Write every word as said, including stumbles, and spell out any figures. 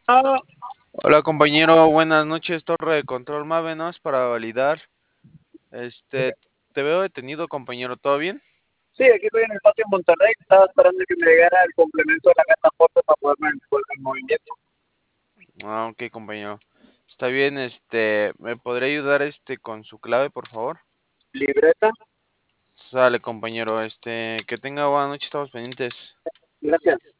Ah, Hola compañero, buenas noches, torre de control Mávenos para validar. Este, te veo detenido compañero, ¿todo bien? sí, aquí estoy en el patio en Monterrey. Estaba esperando que me llegara el complemento de la carta fuerte para poderme poner en movimiento. Ah, ok compañero. Está bien, este, ¿me podría ayudar este con su clave, por favor? Libreta, Sale compañero, este, que tenga buena noche, estamos pendientes. gracias.